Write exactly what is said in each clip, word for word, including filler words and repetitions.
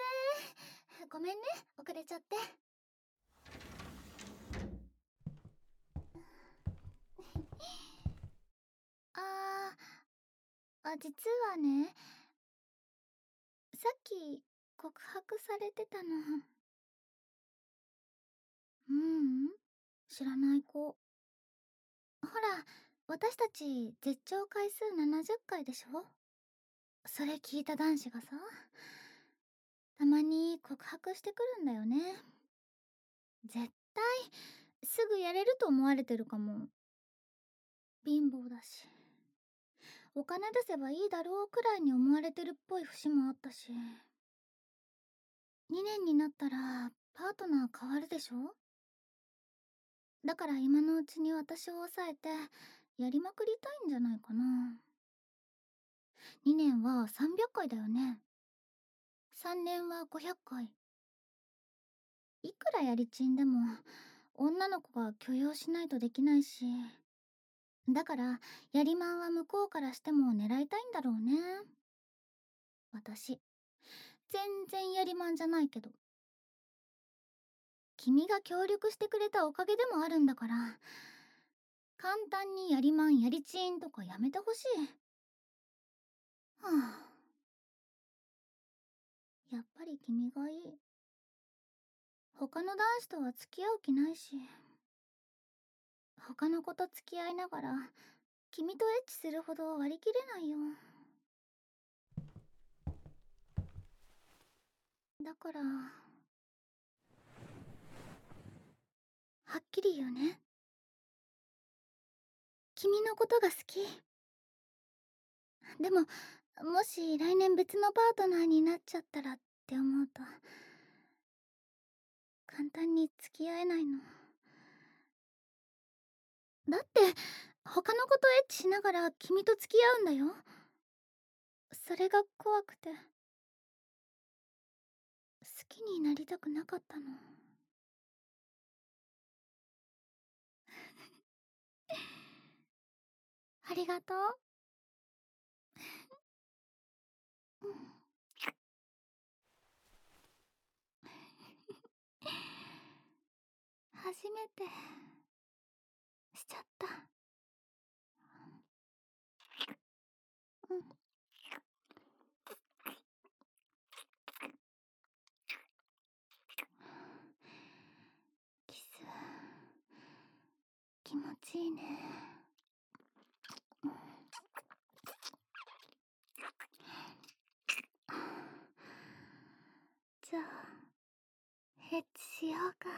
ごめんね、遅れちゃって。あー、あ、実はね、さっき告白されてたの。ううん、知らない子。ほら、私たち絶頂回数ななじゅっかいでしょ。それ聞いた男子がさ、たまに告白してくるんだよね。絶対すぐやれると思われてるかも。貧乏だし、お金出せばいいだろうくらいに思われてるっぽい節もあったし。にねんになったらパートナー変わるでしょ。だから今のうちに私を抑えてやりまくりたいんじゃないかな。にねんはさんびゃっかいだよね。さんねんはごひゃっかい。いくらやりちんでも女の子が許容しないとできないし、だからやりまんは向こうからしても狙いたいんだろうね。私全然やりまんじゃないけど、君が協力してくれたおかげでもあるんだから、簡単にやりまんやりちんとかやめてほしい。はあ、やっぱり君がいい。他の男子とは付き合う気ないし、他の子と付き合いながら君とエッチするほど割り切れないよ。だからはっきり言うね。君のことが好き。でももし来年別のパートナーになっちゃったらって思うと簡単に付き合えないの。だって他の子とエッチしながら君と付き合うんだよ。それが怖くて好きになりたくなかったの。ありがとう。うん、初めてしちゃった。うん、キス気持ちいいね。うん、じゃあエッチしようか。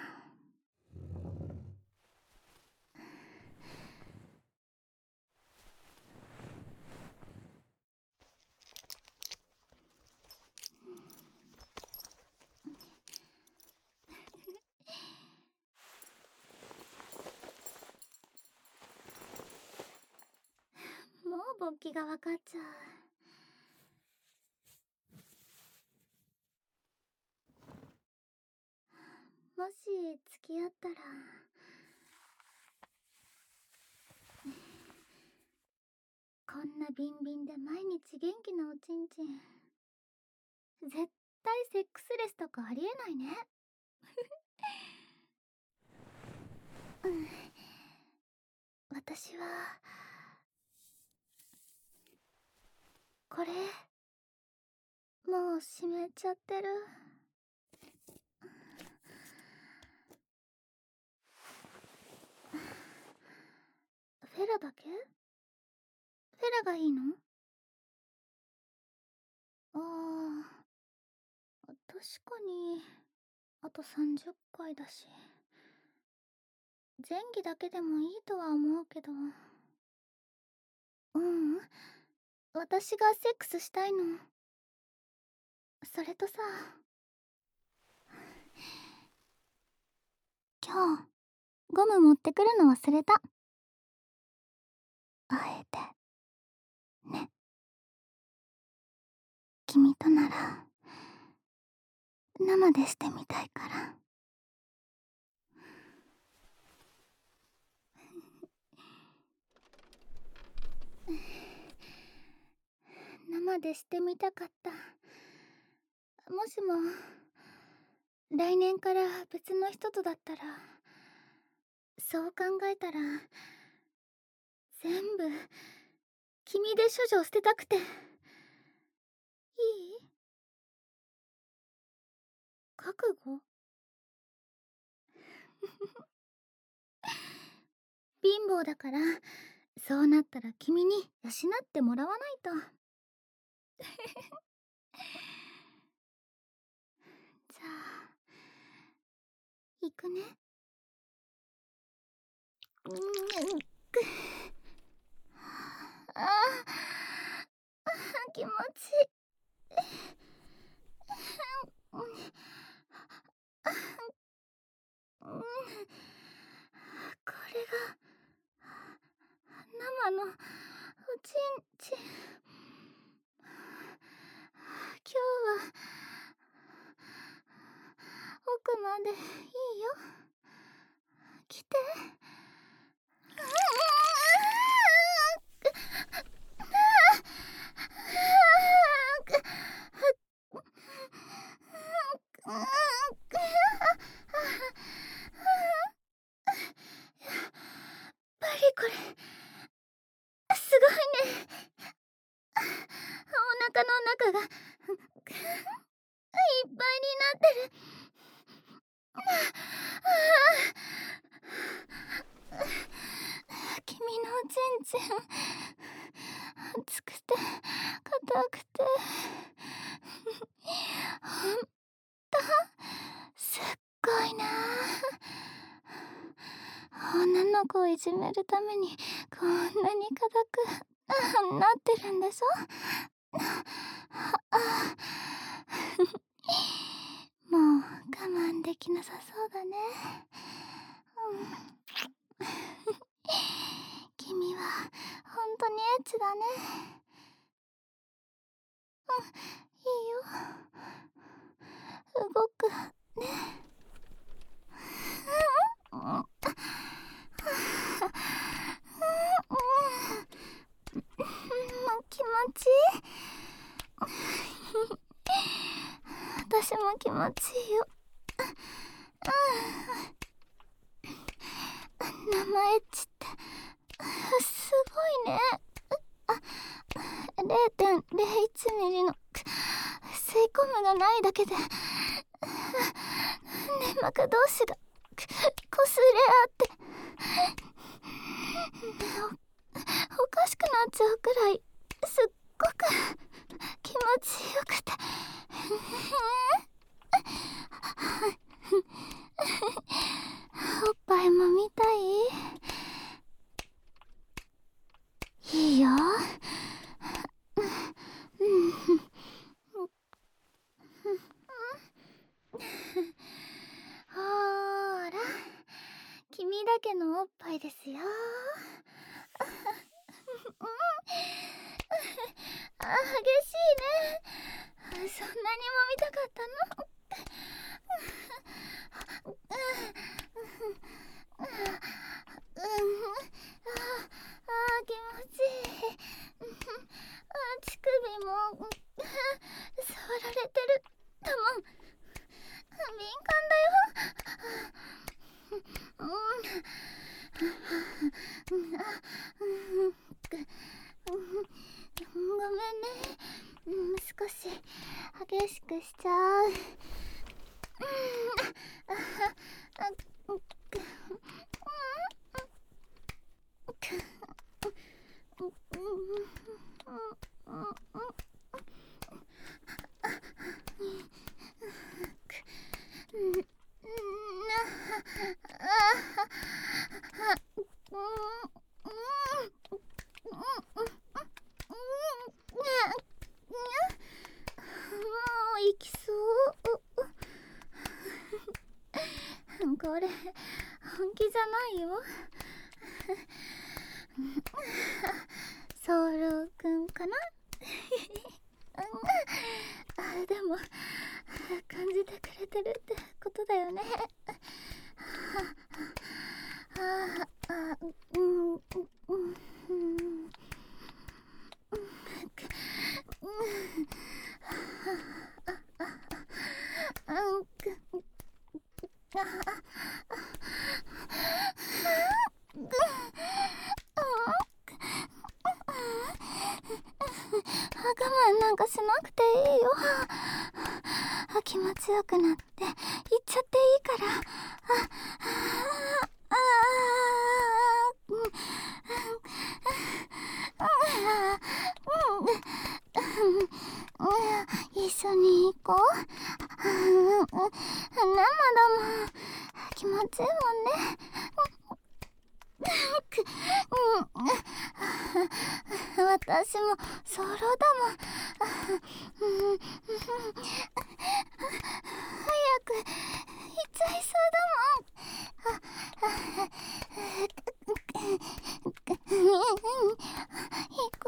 もう勃起が分かっちゃう。もし付き合ったらこんなビンビンで毎日元気なおちんちん、絶対セックスレスとかありえないね。うん、私はこれもう湿っちゃってる。フェラだけ？フェラがいいの？ああ、確かにあとさんじゅっかいだし、前戯だけでもいいとは思うけど。ううん、私がセックスしたいの。それとさ、今日ゴム持ってくるの忘れた。あえてね。君となら生でしてみたいから。生でしてみたかった。 もしも来年から別の人とだったら、そう考えたら全部君で処女を捨てたくて。いい？覚悟？貧乏だから、そうなったら君に養ってもらわないと。じゃあ行くね。うん、くああ、気持ちいい。うん、これが生のおちんちん。今日は奥までいいよ。来て。やっぱりこれすごいね。お腹の中がいっぱいになってる。君のおちんちん熱くて硬くてほんとすっごいな。女の子をいじめるためにこんなに硬くなってるんでしょ。もう我慢できなさそうだね。うん、君は本当にエッチだね。うん、いいよ。動くね。うん、うん、気持ちいい。私も気持ちいいよ。生エッチってすごいね。れいてんれいいちミリの吸い込むがないだけで粘膜同士がこすれ合ってお、おかしくなっちゃうくらいすっごく気持ちよくておっぱいも見たい？いいよ。ほーら、君だけのおっぱいですよ。あ、激しいね。そんなにも見たかったの？うん、ああ、気持ちいい。乳首も触られてるだもん。敏感だよ。うん、あ、ごめんね。少し激しくしちゃう。もう行きそう。これ本気じゃないよ。ソウルくんかな。あ、でも感じてくれてるってことだよね。ああ、うん、うん、うん、 持ちよくなって言っちゃっていいから。あああうんうんうん一緒に行こう。生だもん気持ちいいもんね。私もソロだもん。早く行っちゃいそうだもん。行く。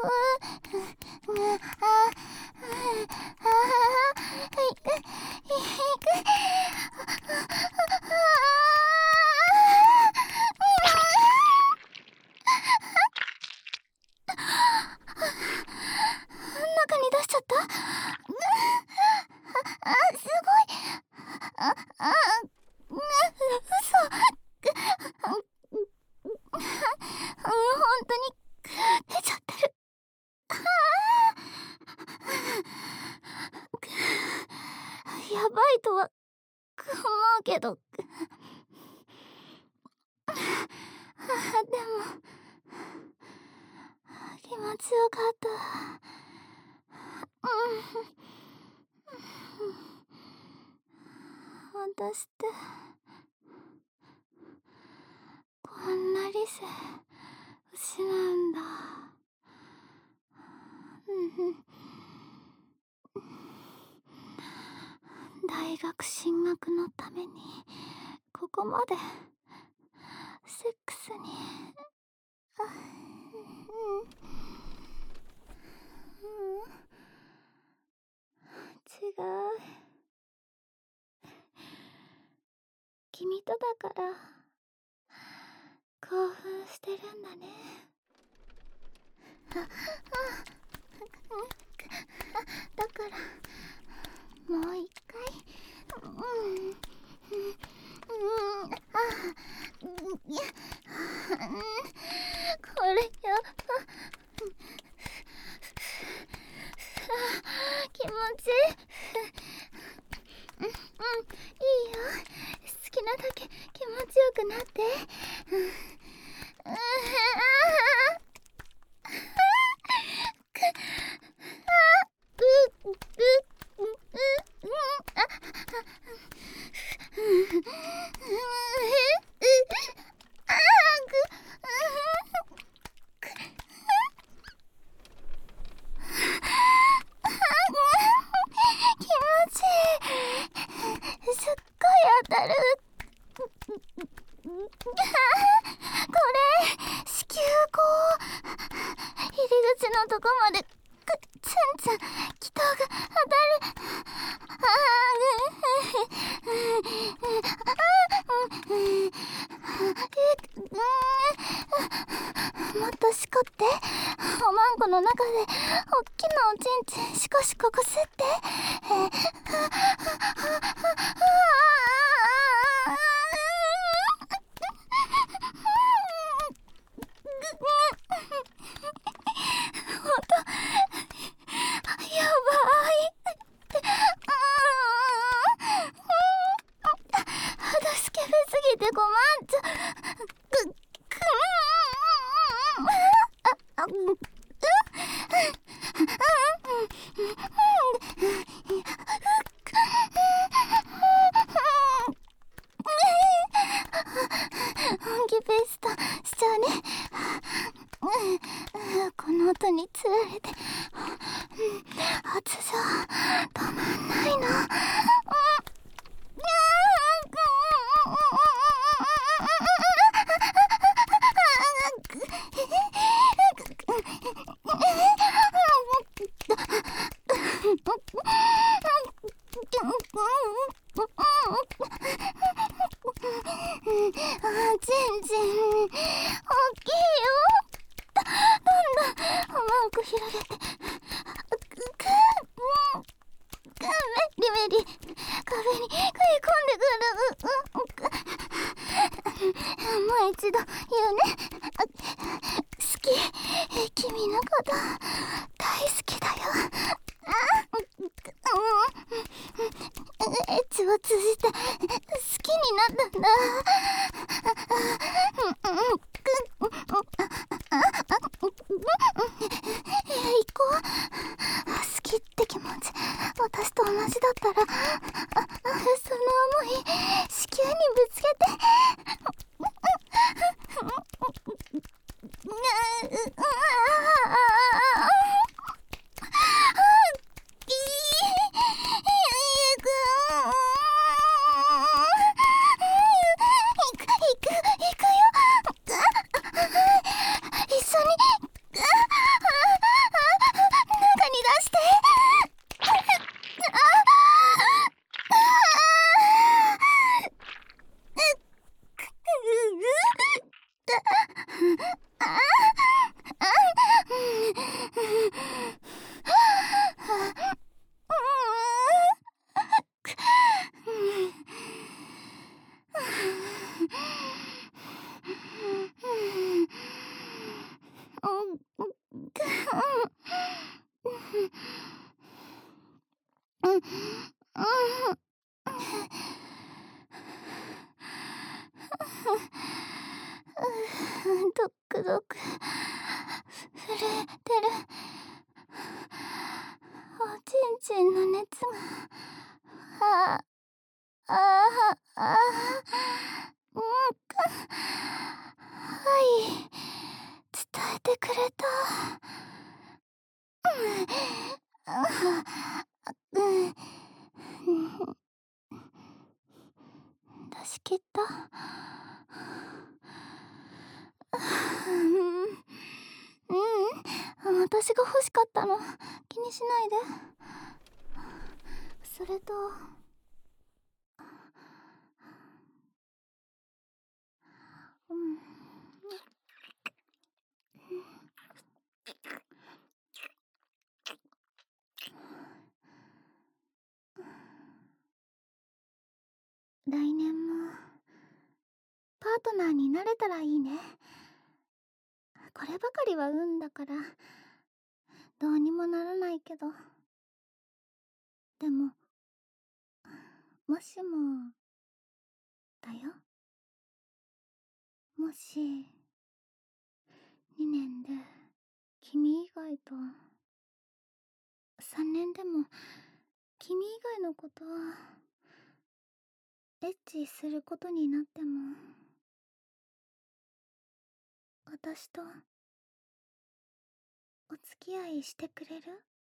中に出しちゃった。あ、すごい。あ、あ、うそ。本当に出ちゃってる。やばいとは思うけど。でも気持ちよかった。私ってこんな理性失うんだ。大学進学のためにここまでセックスに違う。君とだから興奮してるんだね。あ、あ、だからもう一回。うんうんあいやこれやば。気持ちいい。うんうんいいよ。好きなだけ気持ちよくなって。うんあ気持ちいい。すっごい当たる。これ子宮口入り口のとこまでツンツン気筒が当たる。あもっとしこって。おまんこの中でおっきなおちんちんシコシコこすって。やばい。肌スケベすぎてごまんちゃ。く、くあ、あ、うん、本気ベストしちゃうね。この音につられて発情止まんないの。ちんちん大きいよ。どんどんおまんこ広げて。メリメリ壁に食い込んでくる。もう一度言うね。好き。君のこと大好きだよ。えを通じて好きになったんだ。行こう。好きって気持ち私と同じだったら、その想い子宮にぶつけてドクドク震えてる。おちんちんの熱がああああうんはい伝えてくれた。うん出し切った。うんうん私が欲しかったの気にしないで。それとうん来年もパートナーになれたらいいね。こればかりは運だからどうにもならないけど、でももしもだよ、もしにねんで君以外と、さんねんでも君以外のことエッチすることになっても、私とお付き合いしてくれる？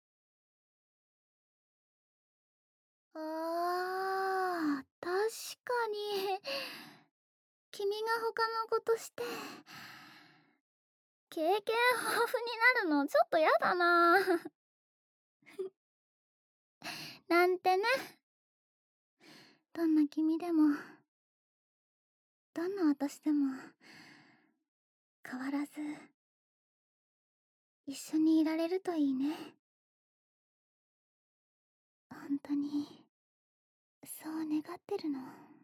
あー、確かに君が他のことして経験豊富になるのちょっとやだななんてね。どんな君でもどんな私でも変わらず一緒にいられるといいね。本当にそう願ってるの。